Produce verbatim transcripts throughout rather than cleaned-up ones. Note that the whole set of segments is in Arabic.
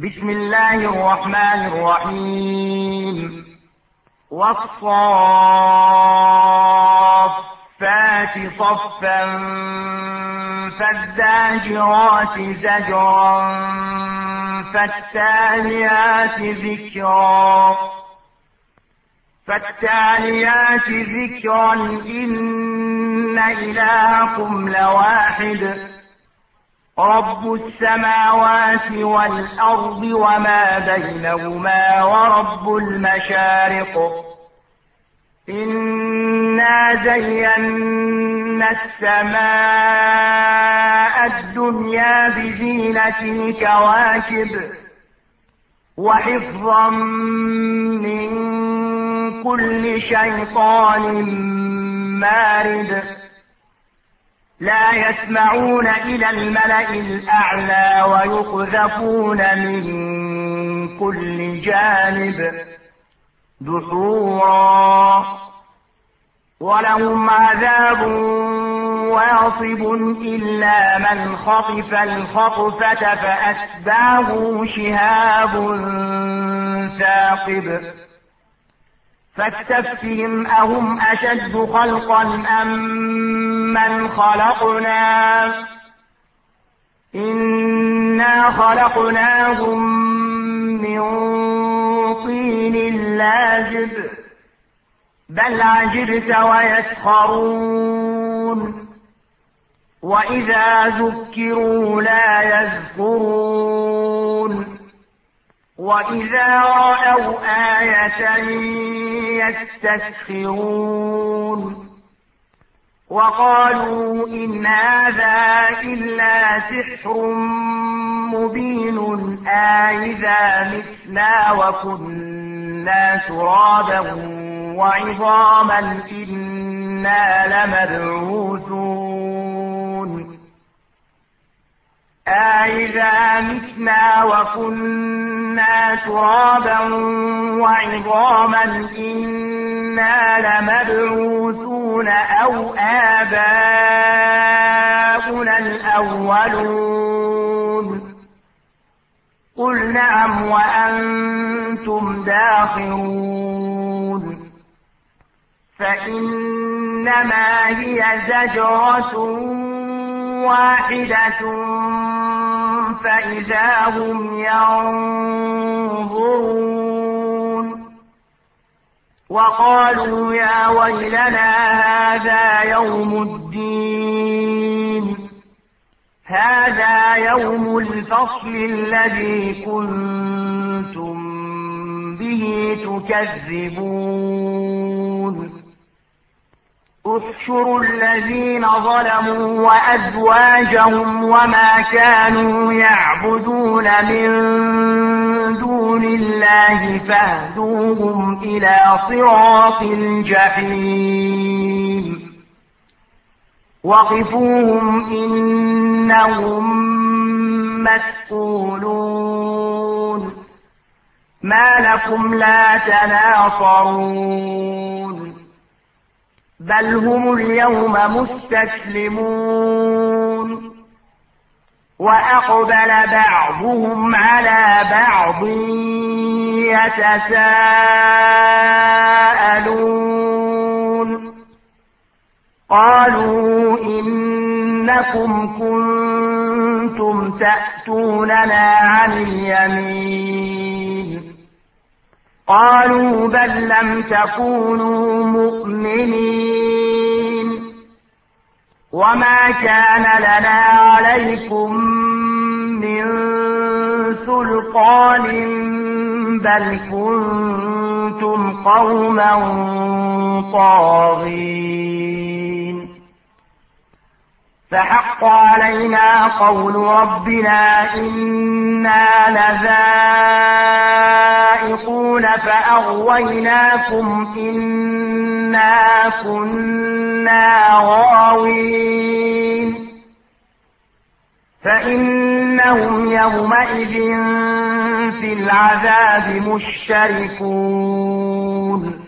بسم الله الرحمن الرحيم والصافات صفا فالزاجرات زجرا فالتاليات ذكرا فالتاليات ذكرا إن إلهكم لواحد رب السماوات والأرض وما بينهما ورب المشارق إنا زينا السماء الدنيا بزينة الكواكب وحفظا من كل شيطان مارد لا يسمعون إلى الملأ الأعلى ويقذفون من كل جانب دحورا ولهم عذاب واصب إلا من خطف الخطفة فأتبعه شهاب ثاقب فاستفتهم أهم أشد خلقا أم من خلقنا إنا خلقناهم من طين لازب بل عجبت ويسخرون وإذا ذكروا لا يذكرون وإذا رأوا آية يستسخرون وقالوا إن هذا إلا سحر مبين أإذا متنا وكنا ترابا وعظاما إنا لمبعوثون أإذا متنا وكنا ترابا وعظاما إنا لمبعوثون أو آباؤنا الأولون قل نعم وأنتم داخرون فإنما هي زجرة واحدة فإذا هم ينظرون وقالوا يا ويلنا هذا يوم الدين هذا يوم الفصل الذي كنتم به تكذبون احشروا الذين ظلموا وأزواجهم وما كانوا يعبدون من دون الله فاهدوهم إلى صراط الجحيم وقفوهم إنهم مسئولون ما لكم لا تناصرون بل هم اليوم مستسلمون وأقبل بعضهم على بعض يتساءلون قالوا إنكم كنتم تأتوننا عن اليمين قالوا بل لم تكونوا مؤمنين وما كان لنا عليكم من سلطان بل كنتم قوما طاغين فحق علينا قول ربنا إنا لذائقون فأغويناكم إنا كنا غاوين فإنهم يومئذ في العذاب مشتركون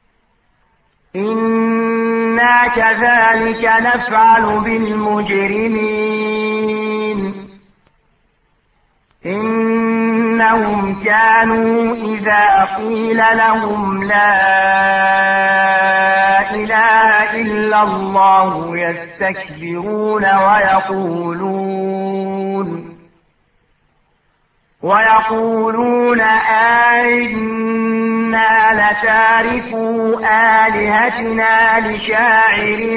إنا كذلك نفعل بالمجرمين إن إنهم كانوا إذا قيل لهم لا إله إلا الله يستكبرون ويقولون ويقولون أئنا لتاركو آلهتنا لشاعر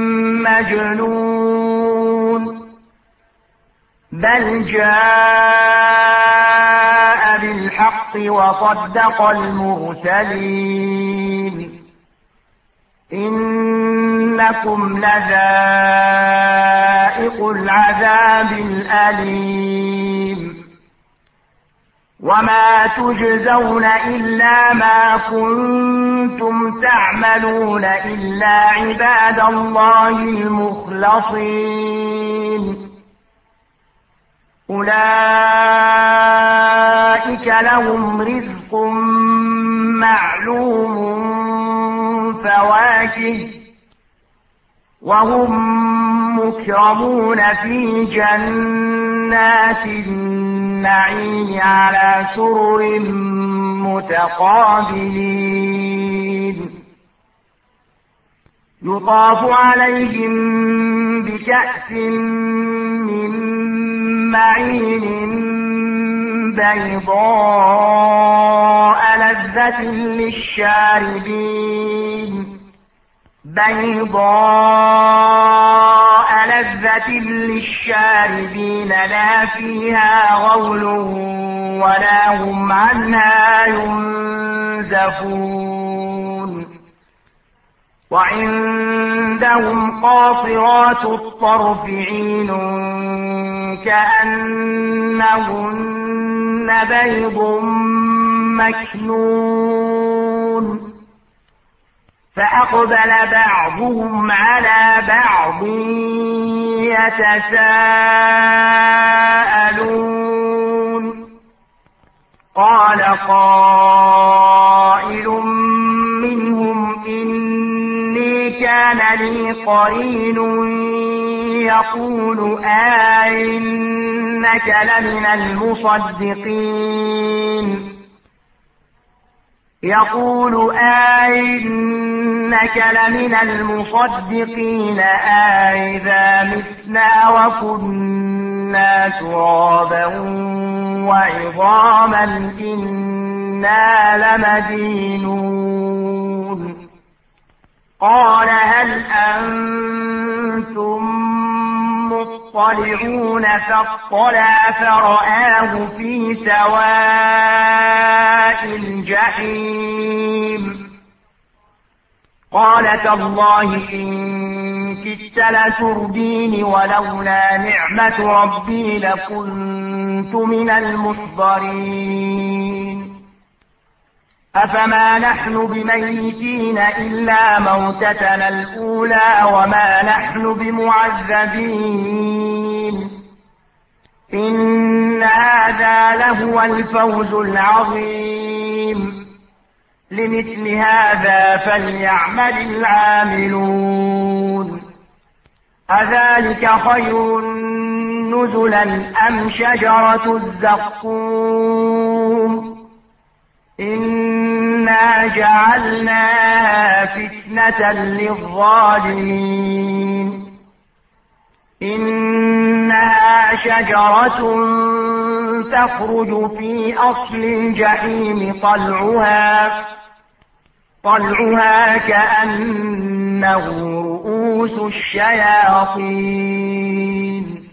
مجنون بل جاء بالحق وصدق المرسلين إنكم لذائق العذاب الأليم وما تجزون إلا ما كنتم تعملون إلا عباد الله المخلصين أولئك لهم رزق معلوم فواكه وهم مكرمون في جنات النعيم على سرر متقابلين يطاف عليهم بكأس من معين بيضاء لذة للشاربين بيضاء لذة للشاربين لا فيها غول ولا هم عنها ينزفون وعندهم قاصرات الطرف عين كأنهن بيض مكنون فأقبل بعضهم على بعض يتساءلون قال قائل منهم إني كان لي قرين يقول أئنك لمن المصدقين يقول أئنك لمن المصدقين أئذا متنا وكنا ترابا وعظاما إنا لمدينون قال هل أنتم مطلعون فاطلع فرآه في سواء الجحيم قال تالله إن كدت لتردين ولولا نعمة ربي لكنت من المحضرين أفما نحن بميتين إلا موتتنا الأولى وما نحن بمعذبين إن هذا لهو الفوز العظيم لمثل هذا فليعمل العاملون أذلك خير نزلا أم شجرة الزقوم إنا جعلناها فتنة للظالمين إنها شجرة تخرج في أصل الجحيم طلعها طلعها كأنه رؤوس الشياطين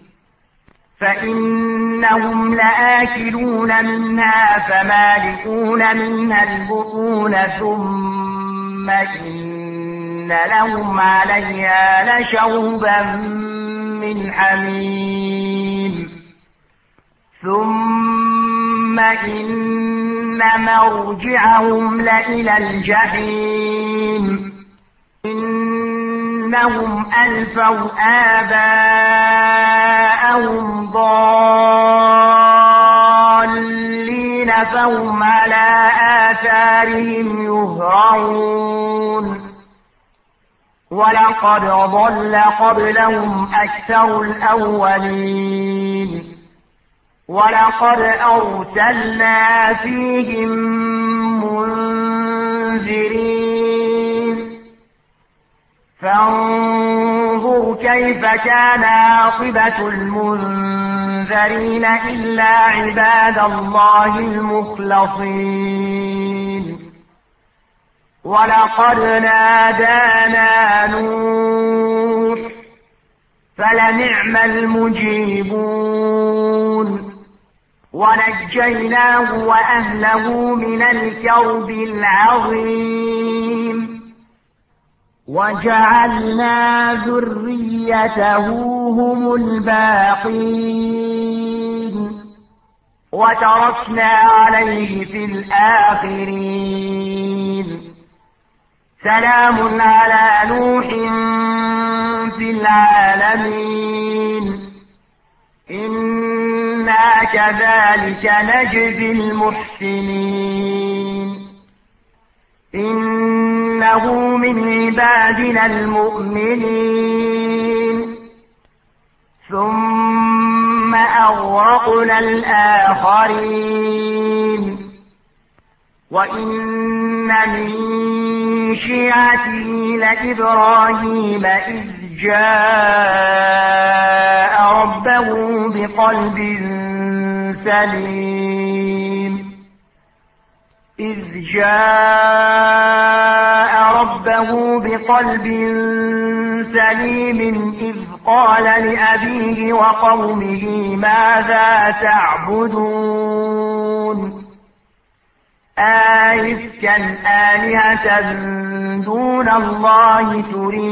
فإنهم لآكلون منها فمالئون منها البطون ثم إن لهم عليها لشوبا من حميم ثم إن مرجعهم لإلى الجحيم إنهم ألفوا آباءهم ضالين فهم على آثارهم يهرعون ولقد ضل قبلهم أكثر الأولين ولقد أرسلنا فيهم منذرين فانظر كيف كان عاقبة المنذرين إلا عباد الله المخلصين ولقد نادانا نوح فلنعم المجيبون ونجيناه وأهله من الكرب العظيم وجعلنا ذريته هم الباقين وتركنا عليه في الآخرين سلام على نوح في العالمين إنا كذلك نجزي المحسنين إنه من عبادنا المؤمنين ثم أغرقنا الآخرين وإن من شيعته لإبراهيم إذ جاء ربه بقلب سليم إذ جاء ربه بقلب سليم إذ قال لأبيه وقومه ماذا تعبدون أئفكا آلهة دون الله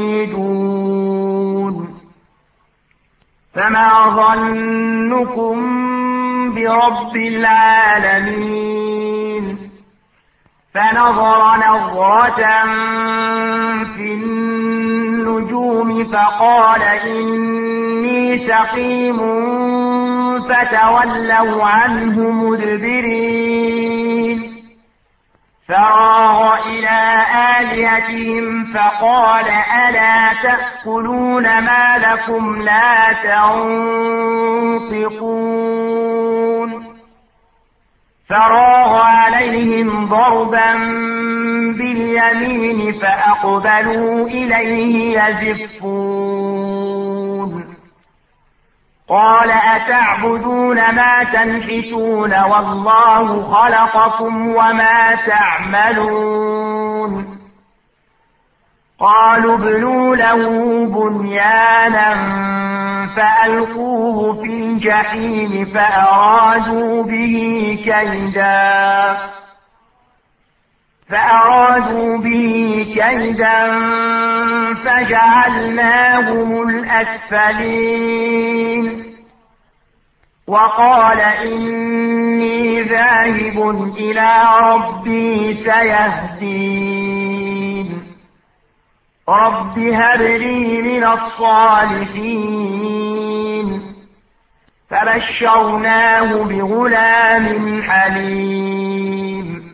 تريدون فما ظنكم برب العالمين فنظر نظرة في النجوم فقال إني سقيم فتولوا عنه مدبرين فراغ إلى آلهتهم فقال ألا تأكلون ما لكم لا تنطقون فراغ عليهم ضربا باليمين فأقبلوا إليه يزفون قال أتعبدون ما تنحتون والله خلقكم وما تعملون قالوا ابنوا له بنيانا فألقوه في الجحيم فأرادوا به كيدا فأرادوا به كيدا فجعلناهم الأسفلين وقال إني ذاهب إلى ربي سيهدين رب هب لي من الصالحين فبشرناه بغلام حليم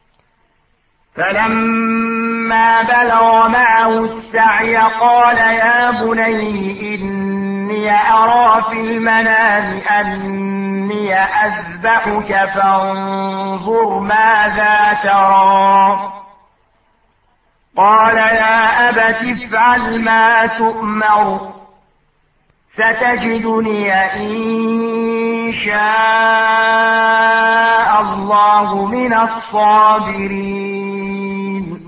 فلما بلغ معه السعي قال يا بني إني أرى في المنام أني أذبحك فانظر ماذا ترى قال يا أبت افعل ما تؤمر ستجدني إن شاء الله من الصابرين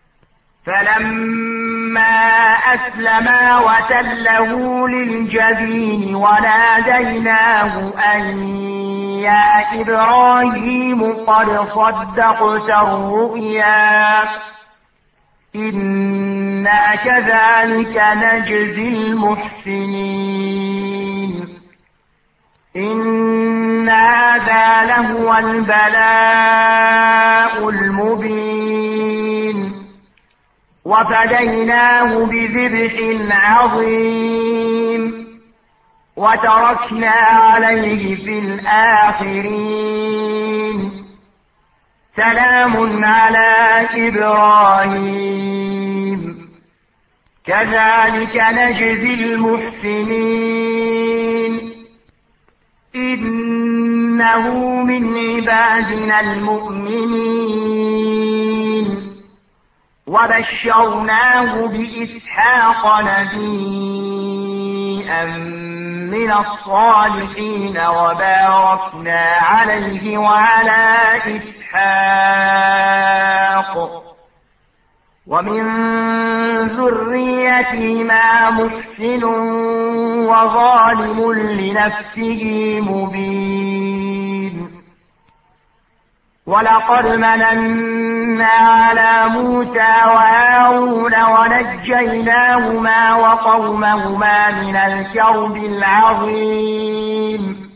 فلما أسلما وتله للجبين وناديناه أن يا إبراهيم قد صدقت الرؤيا إنا كذلك نجزي المحسنين إن هذا لهو البلاء المبين وفديناه بذبح عظيم وتركنا عليه في الآخرين سلام على إبراهيم كذلك نجزي المحسنين إن إنه من عبادنا المؤمنين وبشرناه بإسحاق نبيا من الصالحين وباركنا عليه وعلى إسحاق ومن ذريتهما محسن وظالم لنفسه مبين ولقد مننا على موسى وهارون ونجيناهما وقومهما من الكرب العظيم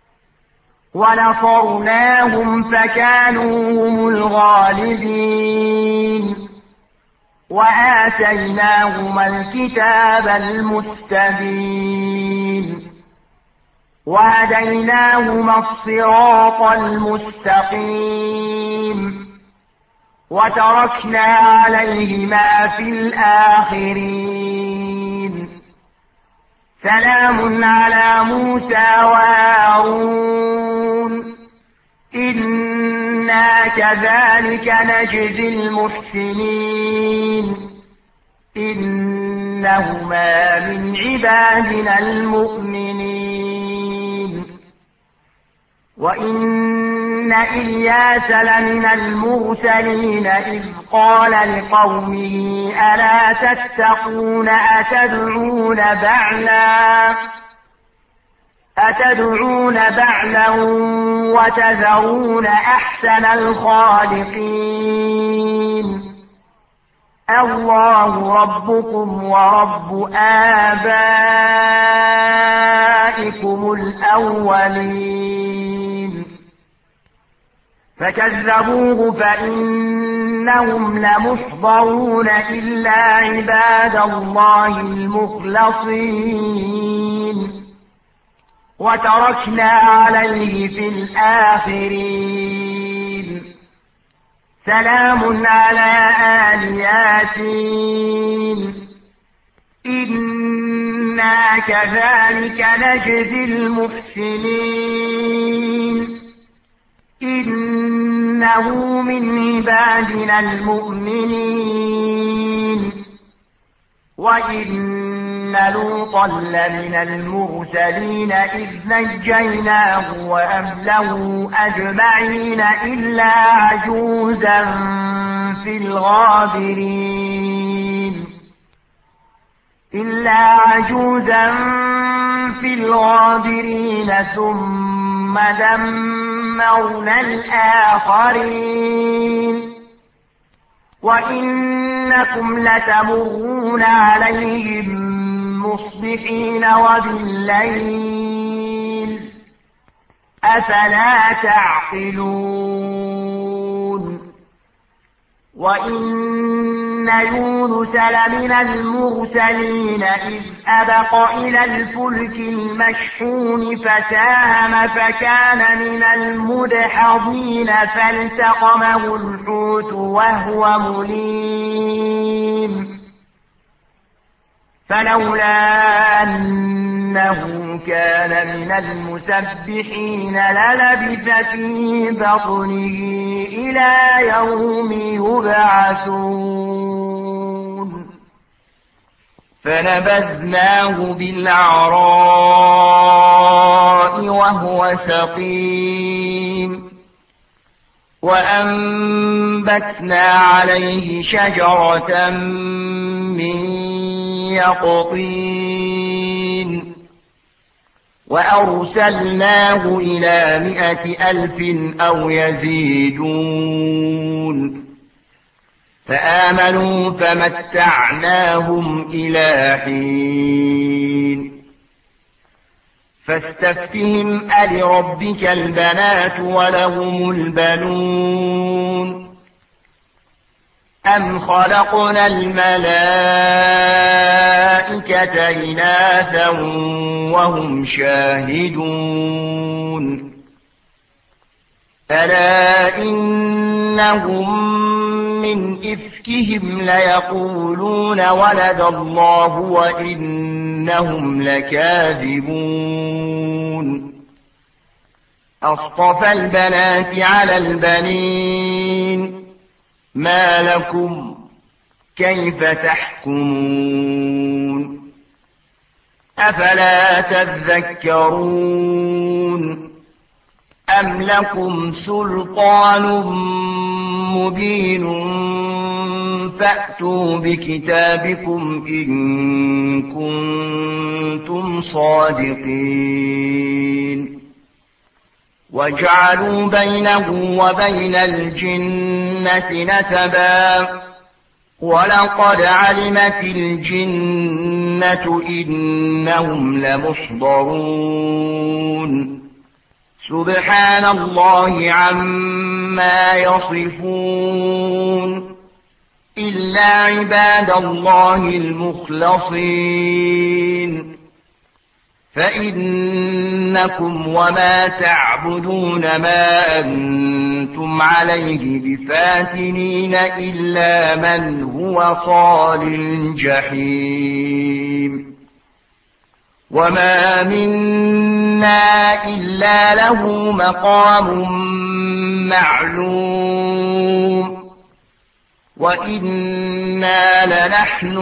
ونصرناهم فكانوا هم الغالبين وآتيناهما الكتاب المستبين وهديناهما الصراط المستقيم وتركنا عليهما في الآخرين سلام على موسى وهارون إنا كذلك نجزي المحسنين إنهما من عبادنا المؤمنين وإن إلياس لمن المرسلين إذ قال لقومه ألا تتقون أتدعون بعلا أتدعون بعلا وتذرون أحسن الخالقين الله ربكم ورب آبائكم الأولين فكذبوه فإنهم لمحضرون إلا عباد الله المخلصين وتركنا عليه في الآخرين سلام على آل ياسين إنا كذلك نجزي المحسنين إنه من عبادنا المؤمنين وإن لوطا لمن المرسلين إذ نجيناه وأهله أجمعين إلا عجوزا في الغابرين إلا عجوزا في الغابرين ثم دمرنا الآخرين وإنكم لتمرون عليهم مصبحين وبالليل أفلا تعقلون وإن يونس لمن المرسلين إذ أبق إلى الفلك المشحون فساهم فكان من المدحضين فالتقمه الحوت وهو مليم فلولا أنه كان من المسبحين للبث في بطنه إلى يوم يبعثون فنبذناه بالعراء وهو سقيم وأنبتنا عليه شجرة من يقطين وأرسلناه إلى مائة ألف أو يزيدون فآمنوا فمتعناهم إلى حين فاستفتهم ألربك البنات ولهم البنون أم خلقنا الملائكة إناثا وهم شاهدون ألا إنهم من إفكهم ليقولون ولد الله وإنهم لكاذبون أصطفى البنات على البنين ما لكم كيف تحكمون أفلا تذكرون أم لكم سلطان مبين فأتوا بكتابكم إن كنتم صادقين وجعلوا بينه وبين الجنة نسبا ولقد علمت الجنة إنهم لمحضرون سبحان الله عما يصفون إلا عباد الله المخلصين فإنكم وما تعبدون ما أنتم عليه بفاتنين إلا من هو صال الجحيم وما منا إلا له مقام معلوم وإنا لنحن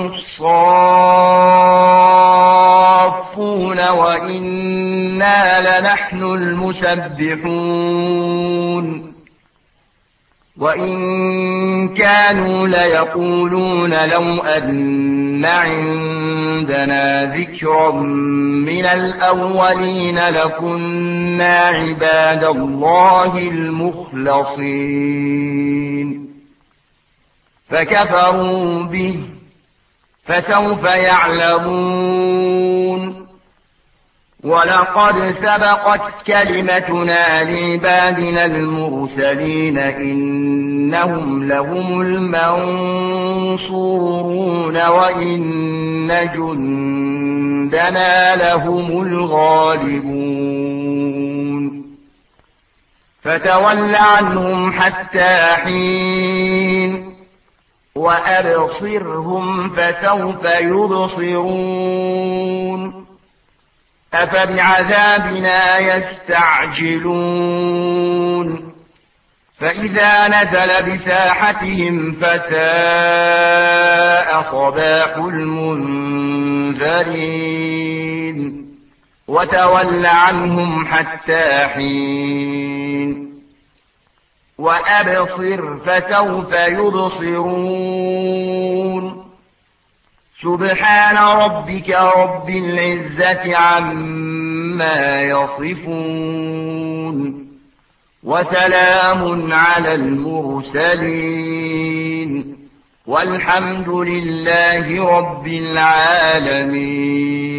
الصافون وإنا لنحن المسبحون وإن كانوا ليقولون لو أن عندنا ذكرا من الأولين لكنا عباد الله المخلصين فكفروا به فسوف يعلمون ولقد سبقت كلمتنا لعبادنا المرسلين إنهم لهم المنصورون وإن جندنا لهم الغالبون فتول عنهم حتى حين وأبصرهم فسوف يبصرون أفبعذابنا يستعجلون فإذا نزل بساحتهم فساء صباح المنذرين وتول عنهم حتى حين وأبصر فسوف يبصرون سبحان ربك رب العزة عما يصفون وسلام على المرسلين والحمد لله رب العالمين.